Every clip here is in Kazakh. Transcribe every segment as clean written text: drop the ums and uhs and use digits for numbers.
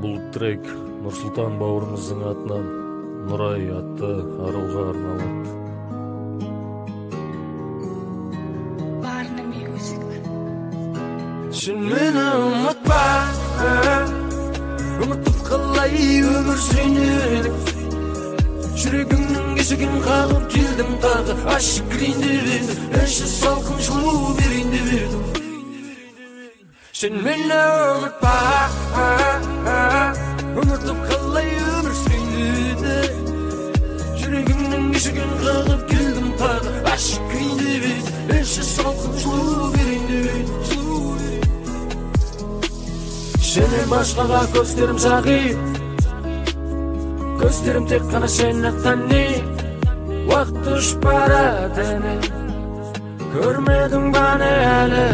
Бұл трек Нұрсұлтан бауырымыздың атынан Нұрай атты аралға арналады. Сен мені ұмытпа, ұмытып қалай өмір сүрейін. Жүрегімнің есігін қағып келдім тағы, ашық кірейін деп едім, іші салқын жылу берейін деп едім. Сен мені ұмытпа, ұмытып қалай өмір сүрейін. Жүрегімнің есігін қағып келдім тағы, ашық кірейін деп едім, іші салқын жылу берейін деп едім. Сенен басқаға көздерім сағип, көздерім тек қана сені тани. Уақыт өшіп барады әне, көрмедің баны әлі.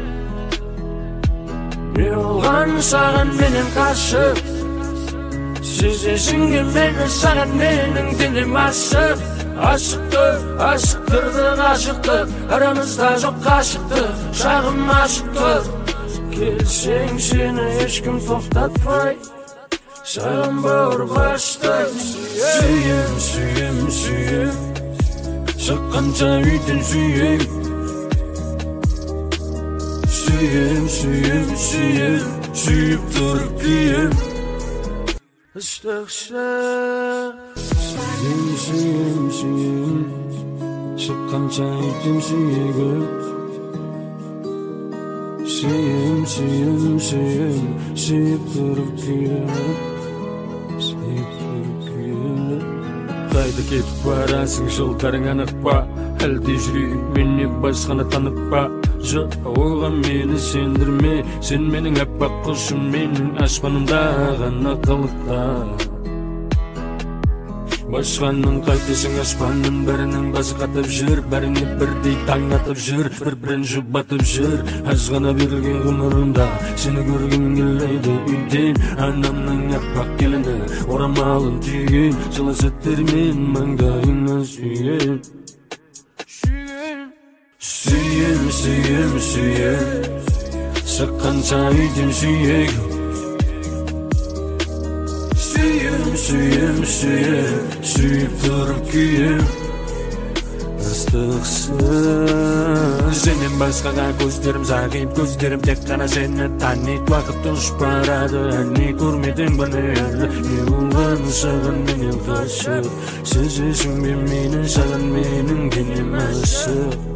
Не болған саған менен қашып, сезесің ке мені саған менің денем ашып. Ашықтырдық ашықтық, арамызда жоқ қашықтық, шағым ашықтық. Келсең сені ешкім тоқтатпай, саған бауыр баштай. Сүйем, сүйем, сүйем, шыққанша үйден сүйем. Сүйем, сүйем, сүйем, сүйіп тұрып күйем. Ыстықша сүйем, сүйем, сүйем, шыққанша үйден сүйегім. Сүйем, сүйем, сүйем, сүйіп тұрып күйем. Сүйіп тұрып күйем. Қайда кетіп барасың, жолдарың анық па? Әлде жүрейін менен басқаны танып па? Жоқ, оған мені сендірме, сен менің аппақ құсым, менің аспанымда ғана қалықта. Басқаның қайтесің аспанның бәрінің басы қатып жүр, бәріне бірдей таң атып жүр, бір-бірін жұбатып жүр. Аз ғана берілген ғұмырымда сені көргім келеді үйден. Анамның аппақ келіні орамалын түйген, жылы сәттермен маңдайыңа сүйем. Сүйем, сүйем, сүйем, шыққанша үйден сүйегім. Сүйем, сүйем, сүйем, сүйіп тұрып күйем. Ыстықсың. Сенен басқаға көздерім зағип, көздерім тек қана сені танит. Уақыт өшіп барады әне, көрмедің баны әлі. Не болған саған менен қашып, сезесің бе мені саған менің денем ашып.